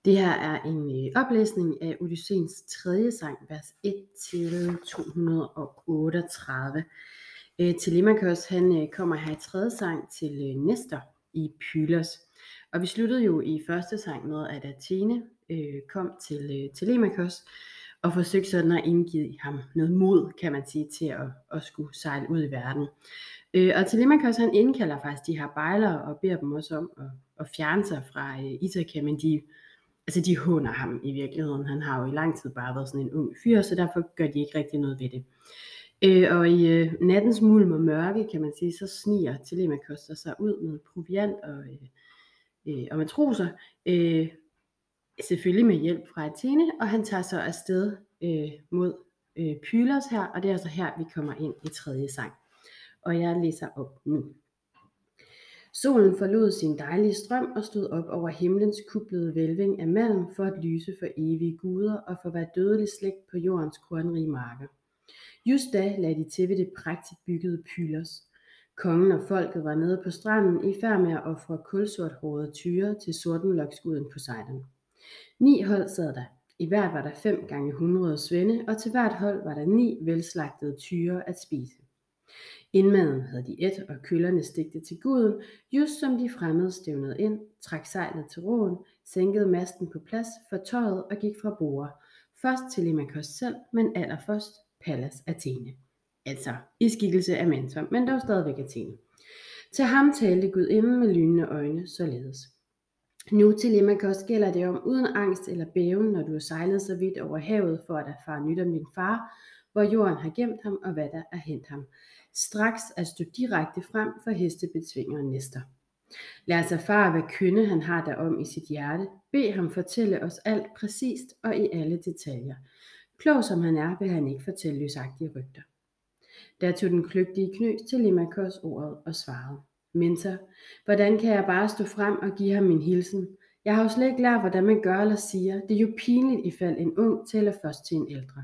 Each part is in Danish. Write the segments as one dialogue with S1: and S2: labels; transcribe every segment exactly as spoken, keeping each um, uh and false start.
S1: Det her er en øh, oplæsning af Odysseens tredje sang, vers et til to hundrede otteogtredive. Øh, Telemachos han øh, kommer her i tredje sang til øh, Nestor i Pylos. Og vi sluttede jo i første sang med, at Athene øh, kom til øh, Telemachos og forsøgte sådan at indgive ham noget mod, kan man sige, til at, at skulle sejle ud i verden. Øh, og Telemachos han indkalder faktisk de her bejlere og beder dem også om at, at fjerne sig fra øh, Ithaka, men de Altså de håner ham i virkeligheden. Han har jo i lang tid bare været sådan en ung fyr, så derfor gør de ikke rigtig noget ved det. Øh, og i øh, nattens mulm og mørke, kan man sige, så sniger Telemachos sig ud med proviant og, øh, øh, og matroser. Øh, selvfølgelig med hjælp fra Athene, og han tager så afsted øh, mod øh, Pylos her, og det er altså her, vi kommer ind i tredje sang. Og jeg læser op nu. Solen forlod sin dejlige strøm og stod op over himlens kuplede hvælving af malm for at lyse for evige guder og for hver dødelig slægt på jordens kornrige marker. Just da lagde de til ved det prægtigt byggede Pylos. Kongen og folket var nede på stranden i færd med at ofre kulsorthårede tyre til sortenloksguden Poseidon. Ni hold sad der. I hvert var der fem gange hundrede svende, og til hvert hold var der ni velslagtede tyre at spise. Indmaden havde de et, og køllerne stigte til guden, just som de fremmede stævnede ind, trak sejlet til roen, sænkede masten på plads, fortøjet og gik fra borde. Først Telemachos selv, men allerførst Pallas Athene. Altså i skikkelse af Mentor, men dog stadigvæk Athene. Til ham talte gudinden med lynende øjne således. Nu Telemachos gælder det om uden angst eller bæven, når du har sejlet så vidt over havet for at erfare nyt om din far, hvor jorden har gemt ham og hvad der er hent ham. Straks at stå direkte frem for hestebetsvingeren Nestor. Lad os erfare, hvad kynde han har derom i sit hjerte. Bed ham fortælle os alt præcist og i alle detaljer. Klog som han er, vil han ikke fortælle løsagtige rygter. Der tog den kløgtige knøs Telemachos ordet og svarede. Mentor, hvordan kan jeg bare stå frem og give ham min hilsen? Jeg har jo slet ikke lært, hvordan man gør eller siger. Det er jo pinligt, ifald en ung taler først til en ældre.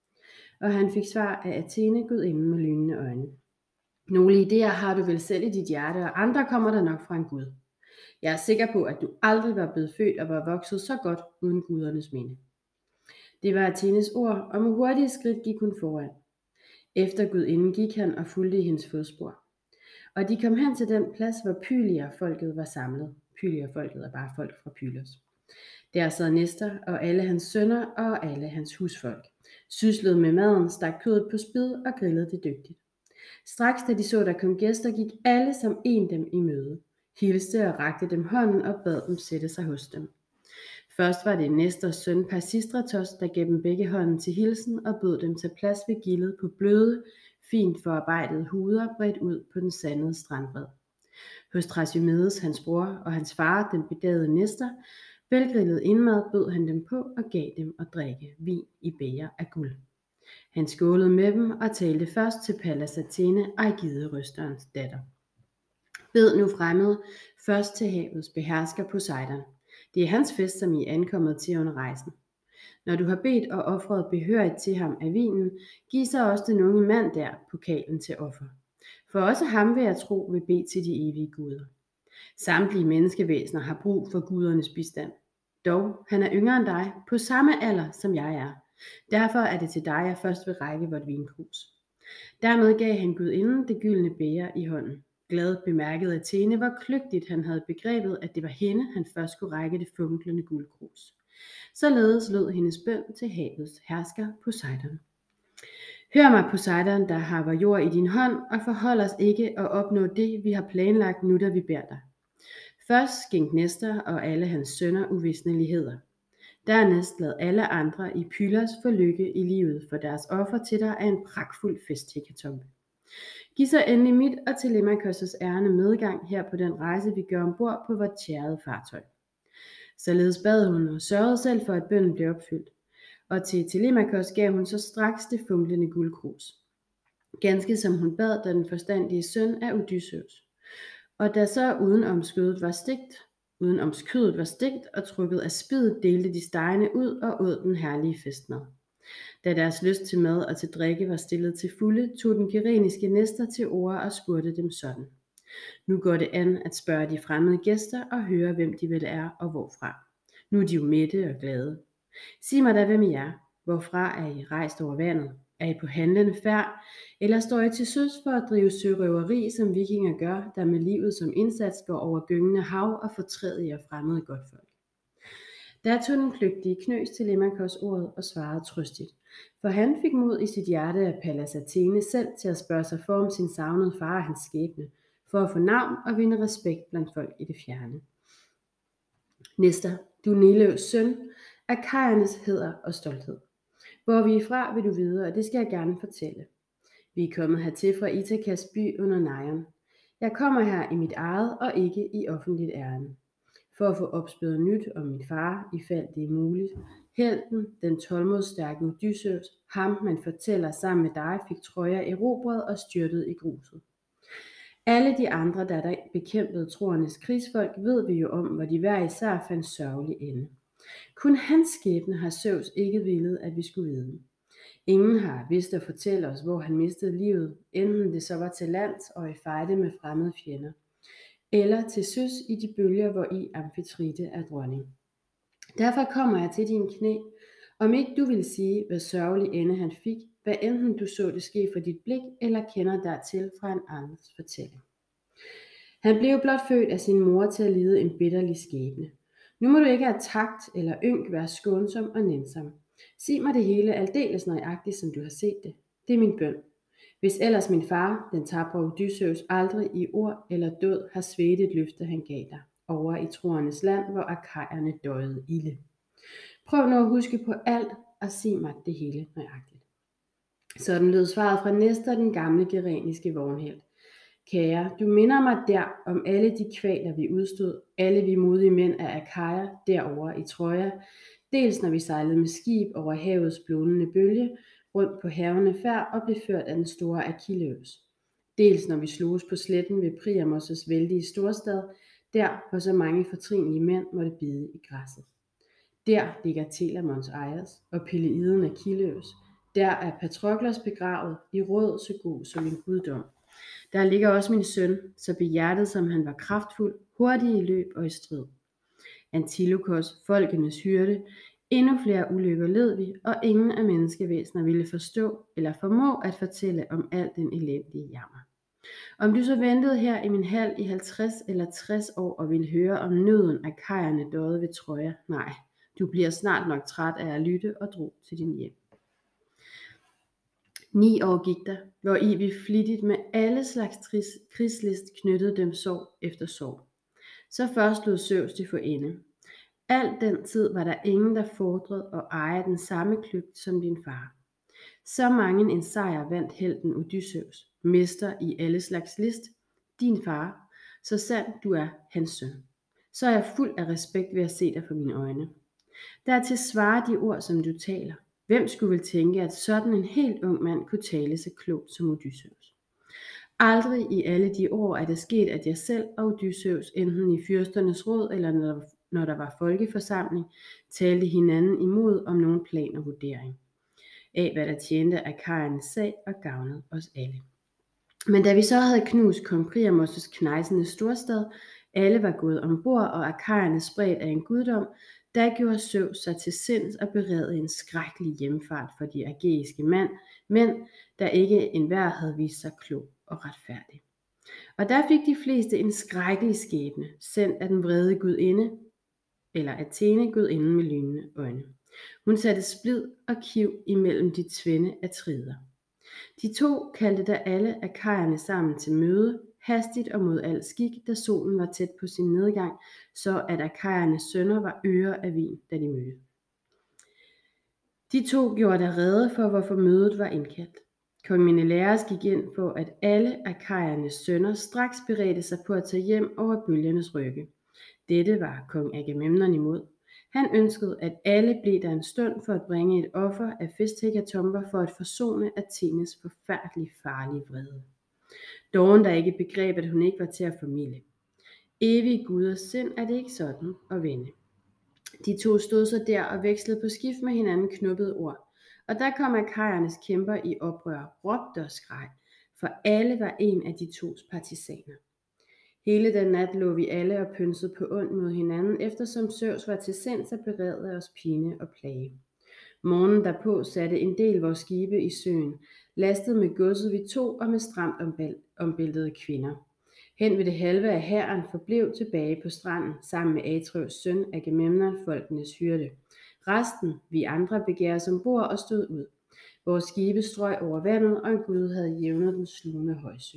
S1: Og han fik svar af Athene, gudinden med lynende øjne. Nogle idéer har du vel selv i dit hjerte, og andre kommer der nok fra en gud. Jeg er sikker på, at du aldrig var blevet født og var vokset så godt uden gudernes minde. Det var Athenes ord, og med hurtige skridt gik hun foran. Efter gudinden gik han og fulgte i hendes fodspor. Og de kom hen til den plads, hvor Pylier-folket var samlet. Pylier-folket er bare folk fra Pylos. Der sad Nestor og alle hans sønner og alle hans husfolk. Syslede med maden, stak kødet på spid og grillede det dygtigt. Straks da de så, der kom gæster, gik alle som en dem i møde, hilste og rakte dem hånden og bad dem sætte sig hos dem. Først var det Nestors søn Pisistratos, der gav dem begge hånden til hilsen og bød dem tage plads ved gildet på bløde, fint forarbejdede huder bredt ud på den sandede strandbred. Hos Thrasymedes, hans bror og hans far, den bedagede Nestor, velgrillet indmad bød han dem på og gav dem at drikke vin i bæger af guld. Han skålede med dem og talte først til Pallas Athene, Ægiderøsterens datter. Bed nu fremmede først til havets behersker Poseidon. Det er hans fest, som I er ankommet til under rejsen. Når du har bedt og offret behørigt til ham af vinen, giv så også den unge mand der pokalen til offer. For også ham vil jeg tro vil bede til de evige guder. Samtlige menneskevæsener har brug for gudernes bistand. Dog, han er yngre end dig, på samme alder som jeg er. Derfor er det til dig, jeg først vil række vort vinkrus. Dermed gav han gudinden det gyldne bæger i hånden. Glad bemærkede Athene, hvor kløgtigt han havde begrebet, at det var hende, han først skulle række det funklende guldkrus. Således lød hendes bøn til havets hersker Poseidon. Hør mig, Poseidon, der har vor jord i din hånd, og forhold os ikke og opnå det, vi har planlagt nu, da vi beder dig. Først skænk Nestor og alle hans sønner uvisneligheder. Dernæst lad alle andre i Pylos få lykke i livet, for deres offer til dig er en pragtfuld festhekatombe. Giv så endelig mit og Telemachos' ærende medgang her på den rejse, vi gør ombord på vort tjærede fartøj. Således bad hun og sørgede selv for, at bønnen blev opfyldt. Og til Telemachos gav hun så straks det funklende guldkrus. Ganske som hun bad den forstandige søn af Odysseus. Og da så udenom skødet var stegt, udenom skødet var stegt og trukket af spidet, delte de stegene ud og åd den herlige festmad. Da deres lyst til mad og til drikke var stillet til fulde, tog den kyreniske Nestor til orde og spurgte dem sådan. Nu går det an at spørge de fremmede gæster og høre, hvem de vel er og hvorfra. Nu er de jo mætte og glade. Sig mig da, hvem I er. Hvorfra er I rejst over vandet? Er I på handlende færd, eller står I til søs for at drive sørøveri, som vikinger gør, der med livet som indsats går over gyngende hav og fortræder fremmede godtfolk? Der tog den kløgtige Knøs Telemachos ordet og svarede trøstigt, for han fik mod i sit hjerte af Pallas Athene selv til at spørge sig for om sin savnede far og hans skæbne, for at få navn og vinde respekt blandt folk i det fjerne. Nestor, du Neleus søn, er kajernes hæder og stolthed. Hvor vi er fra, vil du vide, og det skal jeg gerne fortælle. Vi er kommet hertil fra Ithakas by under Neion. Jeg kommer her i mit eget og ikke i offentligt ærende. For at få opspøret nyt om min far, i fald det er muligt. Helten, den tålmodsstærke Odysseus, ham man fortæller sammen med dig, fik Troja erobret og styrtet i gruset. Alle de andre, der der bekæmpede troernes krigsfolk, ved vi jo om, hvor de hver især fandt sørgelig ende. Kun hans skæbne har Zeus ikke villet, at vi skulle vide. Ingen har vidst at fortælle os, hvor han mistede livet, enten det så var til lands og i fejde med fremmede fjender, eller til søs i de bølger, hvor i Amfitrite er dronning. Derfor kommer jeg til din knæ, om ikke du vil sige, hvad sørgelig ende han fik, hvad enten du så det ske for dit blik, eller kender dertil fra en andens fortælling. Han blev blot født af sin mor til at lide en bitterlig skæbne. Nu må du ikke have takt eller ynk være skånsom og nænsom. Sig mig det hele aldeles nøjagtigt, som du har set det. Det er min bøn. Hvis ellers min far, den tabre Odysseus, aldrig i ord eller død har svedt et løfte, han gav dig, over i troernes land, hvor akajerne døjede ilde. Prøv nu at huske på alt og sig mig det hele nøjagtigt. Sådan lød svaret fra Nestor, den gamle gereniske vognhelt. Kære, du minder mig der om alle de kvaler vi udstod, alle vi modige mænd af Akaja derovre i Troja, dels når vi sejlede med skib over havets blånende bølge, rundt på havene færd og blev ført af den store Achilleus. Dels når vi sloges på sletten ved Priamos' vældige storstad, der hvor så mange fortrinlige mænd måtte bide i græsset. Der ligger Telamons Aias og Peleiden Achilleus. Der er Patroklos begravet i råd så god som en guddom. Der ligger også min søn, så behjertet som han var kraftfuld, hurtig i løb og i strid. Antilokos, folkenes hyrde, endnu flere ulykker led vi, og ingen af menneskevæsener ville forstå eller formå at fortælle om al den elendige jammer. Om du så ventede her i min hal i halvtreds eller tres år og ville høre om nøden af kajerne døde ved Troja, nej, du bliver snart nok træt af at lytte og drog til din hjem. Ni år gik der, hvor i vi flittigt med alle slags krigslist knyttede dem sorg efter sorg. Så først lod Zeus det få ende. Al den tid var der ingen, der fordrede at eje den samme kløgt som din far. Så mange en sejr vandt helten Odysseus, mester i alle slags list, din far, så sandt du er hans søn. Så er jeg fuld af respekt ved at se dig for mine øjne. Dertil svarer de ord, som du taler. Hvem skulle vel tænke, at sådan en helt ung mand kunne tale så klogt som Odysseus? Aldrig i alle de år er det sket, at jeg selv og Odysseus, enten i fyrsternes råd eller når, når der var folkeforsamling, talte hinanden imod om nogen plan og vurdering af, hvad der tjente akajernes sag og gavnede os alle. Men da vi så havde knust kong Priamos' knejsende storstad, alle var gået ombord, og akajerne spredt af en guddom, der gjorde Zeus sig til sinds og beredte en skrækkelig hjemfart for de ægæiske mænd, mænd, der ikke enhver havde vist sig klog og retfærdig. Og der fik de fleste en skrækkelig skæbne, sendt af den vrede gudinde, eller Athene, gudinden med lynende øjne. Hun satte splid og kiv imellem de tvende Atrider. De to kaldte da alle akajerne sammen til møde, hastigt og mod al skik, da solen var tæt på sin nedgang, så at akajernes sønner var ører af vin, da de mødte. De to gjorde der rede for, hvorfor mødet var indkaldt. Kong Menelaos gik ind på, at alle akajernes sønner straks beredte sig på at tage hjem over bølgernes rygge. Dette var kong Agamemnon imod. Han ønskede, at alle blev der en stund for at bringe et offer af festhekatomber for at forsone Athenes forfærdeligt farlige vrede. Doven der ikke begreb, at hun ikke var til at formilde. Evig guders sind er det ikke sådan at vende. De to stod så der og vekslede på skift med hinanden knuppede ord. Og der kom akajernes kæmper i oprør, råbte og skreg, for alle var en af de tos partisaner. Hele den nat lå vi alle og pynsede på ondt mod hinanden, eftersom Zeus var til sinds at berede os pine og plage. Morgenen derpå satte en del vores skibe i søen, lastet med godset vi tog og med stramt ombæltede kvinder. Hen ved det halve af hæren forblev tilbage på stranden sammen med Atreus søn Agamemnon, folkenes hyrde. Resten, vi andre, begær os ombord og stod ud. Vores skibe strøg over vandet, og en gud havde jævnet den slugende højsø.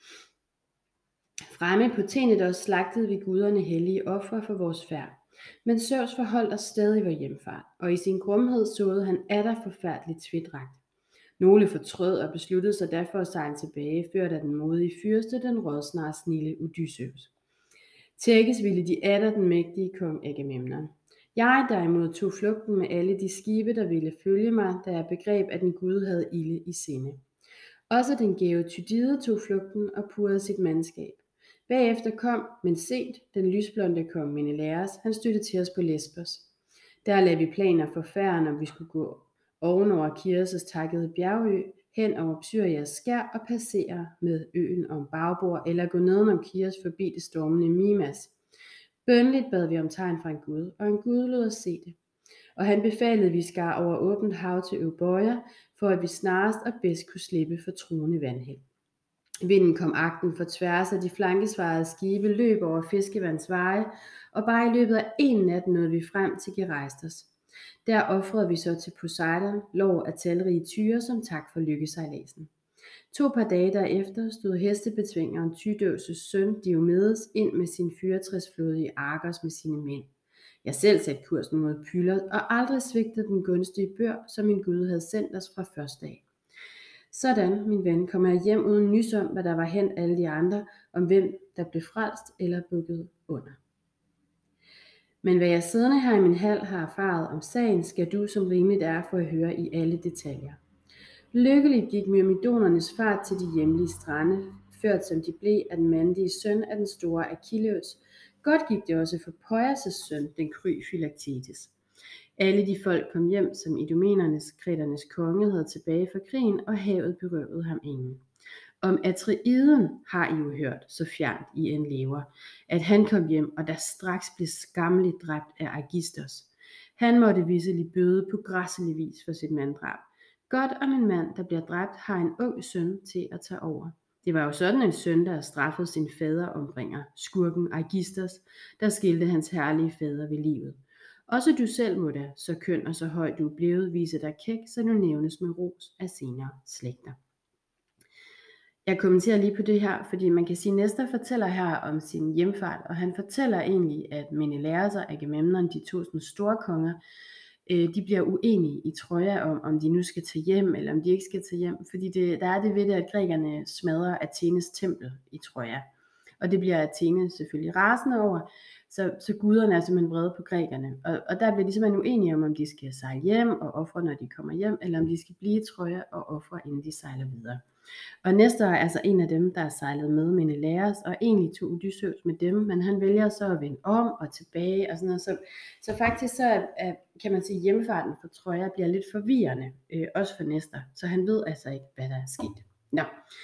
S1: Fremme på Tenedos slagtede vi guderne hellige ofre for vores færd. Men Zeus forholdt os stadig vor hjemfart, og i sin grumhed såede han atter forfærdeligt tvidragt. Nogle fortrød og besluttede sig derfor at sejle tilbage, ført af den modige fyrste, den rådsnare snilde Odysseus. Tækkes ville de atter den mægtige kong Agamemnon. Jeg derimod tog flugten med alle de skibe, der ville følge mig, da jeg begreb, at en gud havde ilde i sinde. Også den gæve Tydide tog flugten og purrede sit mandskab. Bagefter kom, men sent, den lysblonde kong Menelaos. Han stødte til os på Lesbos. Der lagde vi planer for færden, om vi skulle gå ovenover Kiros' takkede bjergø, hen over Psyrias skær og passere med øen om bagbord, eller gå nedenom Kiros forbi det stormende Mimas. Bønligt bad vi om tegn fra en gud, og en gud lod os se det. Og han befalede, vi skar over åbent hav til Eubøjer, for at vi snarest og bedst kunne slippe for truende vandhæld. Vinden kom agten for tværs af de flankesvarede skibe, løb over fiskevands veje, og bare i løbet af en nat nåede vi frem til Geræstos. Der ofrede vi så til Poseidon lov af talrige tyre som tak for lykkesejladsen. To par dage derefter stod hestebetvingeren Tydøs' søn Diomedes ind med sin fyrretræsflåde i Argos med sine mænd. Jeg selv satte kursen mod Pylos og aldrig svigtede den gunstige bør, som min Gud havde sendt os fra første dag. Sådan, min ven, kom jeg hjem uden nys om, hvad der var hent alle de andre, om hvem der blev frelst eller bukket under. Men hvad jeg siddende her i min hal har erfaret om sagen, skal du som rimeligt er for at høre i alle detaljer. Lykkeligt gik myrmidonernes fart til de hjemlige strande, ført som de blev af den mandige søn af den store Achilleus. Godt gik det også for Poias' søn, den kry Philaktetes. Alle de folk kom hjem, som idomenernes, kreternes konge havde tilbage fra krigen, og havet berøvede ham ingen. Om Atreiden har I jo hørt, så fjernt I end lever, at han kom hjem, og der straks blev skammeligt dræbt af Aegisthos. Han måtte visselig bøde på græsselig vis for sit manddrab. Godt om en mand, der bliver dræbt, har en ung søn til at tage over. Det var jo sådan en søn, der straffede sin fader ombringer, skurken Aegisthos, der skilte hans herlige fader ved livet. Også du selv må da, så køn og så høj du er blevet, vise dig kæk, så du nævnes med ros af senere slægter. Jeg kommenterer lige på det her, fordi man kan sige, at Nestor fortæller her om sin hjemfart, og han fortæller egentlig, at Menelaos og Agamemnon, de to sådan store konger, øh, de bliver uenige i Troja om, om de nu skal tage hjem, eller om de ikke skal tage hjem, fordi det, der er det ved det, at grækerne smadrer Athenes tempel i Troja, og det bliver Athene selvfølgelig rasende over, så, så guderne er simpelthen vrede på grækerne, og, og der bliver de simpelthen uenige om, om de skal sejle hjem og ofre, når de kommer hjem, eller om de skal blive i Troja og ofre, inden de sejler videre. Og Nestor er altså en af dem, der er sejlet med Menelaos, og egentlig tog Odysseus med dem, men han vælger så at vende om og tilbage og sådan noget. Så, så faktisk så er, er, kan man sige, hjemfarten for Troja bliver lidt forvirrende, øh, også for Nestor, så han ved altså ikke, hvad der er sket. Nå.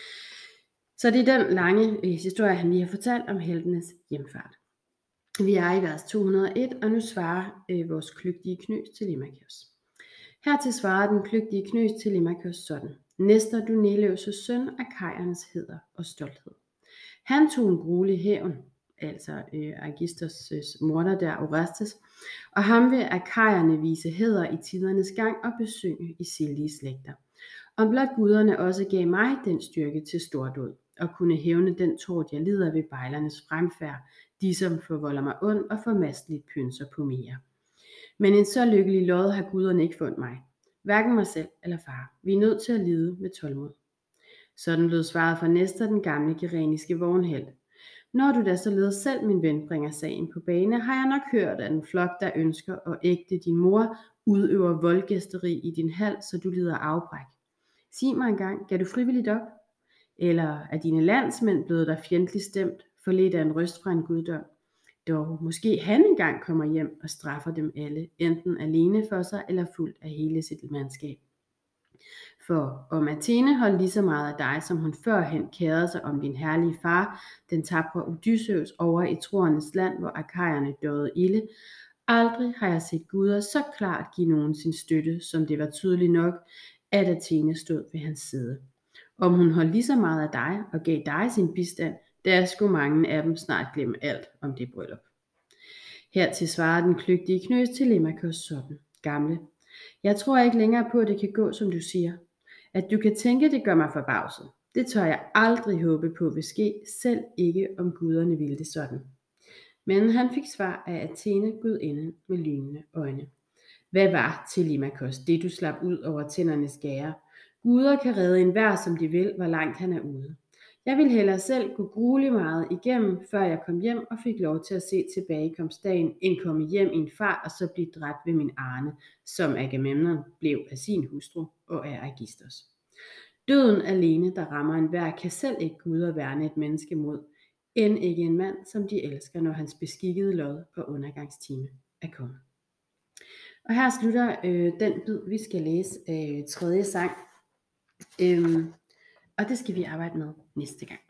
S1: Så det er den lange øh, historie, han lige har fortalt om heltenes hjemfart. Vi er i vers to hundrede og et, og nu svarer øh, vores kløgtige knøs Telemachos. Hertil svarer den kløgtige knøs Telemachos sådan: Nestor, du Neleus' søn, af kajernes heder og stolthed. Han tog en gruelig hævn, altså øh, Aegisthos' morder der, Orestes, og ham vil akajerne vise hæder i tidernes gang og besynge i sildige slægter. Om blot guderne også gav mig den styrke til stordåd, og kunne hævne den tort, jeg lider ved bejlernes fremfærd, de som forvolder mig ond og formasteligt pynser på mere. Men en så lykkelig lod har guderne ikke fundet mig, hverken mig selv eller far. Vi er nødt til at lide med tålmod. Sådan lød svaret fra Nestor, den gamle gereniske vognhelt. Når du da således selv, min ven, bringer sagen på bane, har jeg nok hørt, at en flok, der ønsker at ægte din mor, udøver voldgæsteri i din hal, så du lider afbræk. Sig mig engang, gav du frivilligt op? Eller er dine landsmænd blevet der fjendtligt stemt, forledt af en røst fra en guddom? Dog måske han engang kommer hjem og straffer dem alle, enten alene for sig eller fuldt af hele sit mandskab. For om Athene holdt lige så meget af dig, som hun førhen kærede sig om din herlige far, den tapre Odysseus, over i troernes land, hvor akajerne døde ilde. Aldrig har jeg set guder så klart give nogen sin støtte, som det var tydeligt nok, at Athene stod ved hans side. Om hun holdt lige så meget af dig og gav dig sin bistand, der skulle mange af dem snart glemme alt om det bryllup. Hertil svarede den kløgtige knøs Telemachos sådan: Gamle, jeg tror ikke længere på, at det kan gå, som du siger. At du kan tænke, det gør mig forbavset. Det tør jeg aldrig håbe på vil ske, selv ikke om guderne ville det sådan. Men han fik svar af Athene, gudinden med lynende øjne. Hvad var, Telemachos, det du slap ud over tændernes gære? Guder kan redde enhver, som de vil, hvor langt han er ude. Jeg ville hellere selv gå grueligt meget igennem, før jeg kom hjem og fik lov til at se tilbagekomstdagen, end komme hjem i en fart og så blive dræbt ved min Arne, som Agamemnon blev af sin hustru og af Aigisthos. Døden alene, der rammer enhver, kan selv ikke guder værne et menneske mod, end ikke en mand, som de elsker, når hans beskikkede lod og undergangstime er kommet. Og her slutter øh, den bid, vi skal læse af øh, tredje sang, øhm, og det skal vi arbejde med næste gang.